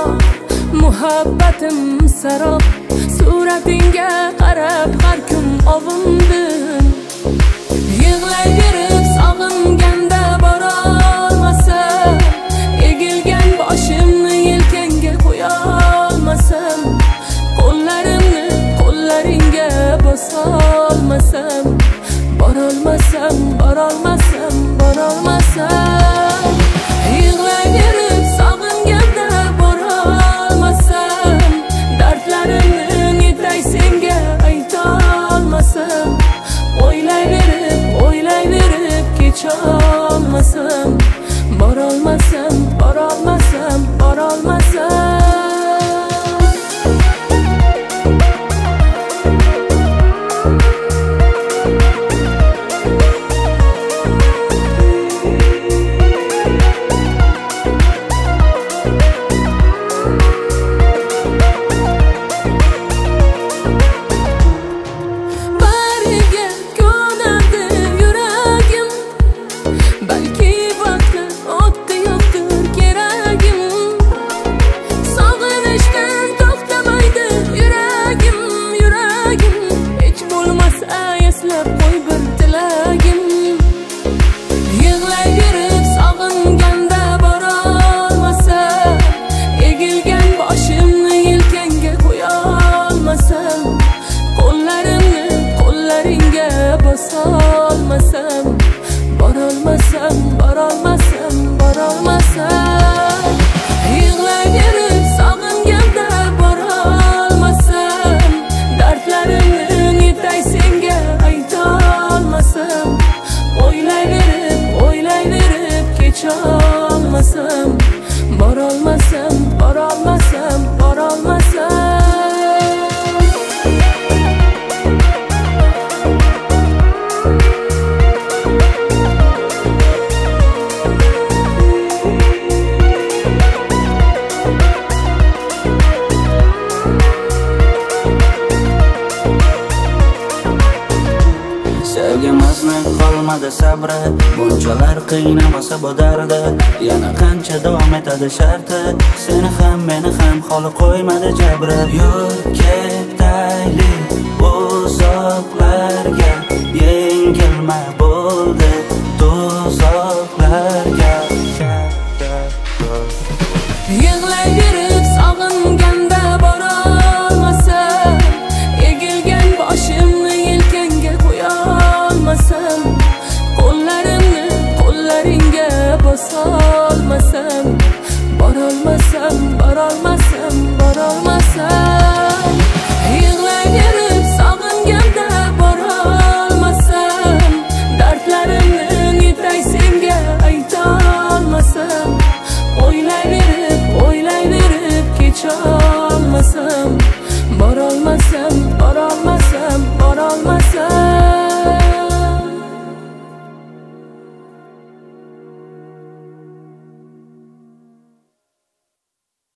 muhabbatim sarob. Suratingga qarab har kun ovundim. Yig'layverib sog'inganda borolmasam, egilgan boshimni yelkangga qo'ya olmasam, qo'llarimni qo'llaringga bosolmasam, borolmasam, borolmasam, borolmasam. Yig'layverib sog'inganda borolmasam, dardlarimni netay senga aytolmasam, o'ylayverib kecholmasam, borolmasam, borolmasam, borolmasam. Borolmasam, borolmasam, borolmasam, borolmasam. Yig'layverib sog'inganda borolmasam, dardlarimni netay senga aytolmasam, o'ylayverib kecholmasam, borolmasam, borolmasam, borolmasam. Sevgimizni qolmadi sabri, bunchalar qiynamasa bu dardi. Yana qancha davom etadi sharti, seni ham meni ham xoli qo'ymadi jabri. Yur ketaylik uzoqlarga, yengilma bo'ldi tuzoqlarga. Yig'layverib sog'inganda borolmasam, egilgan boshimni yelkangga qo'ya olmasam, qo'llarimni qo'llaringga bosolmasam, borolmasam, borolmasam.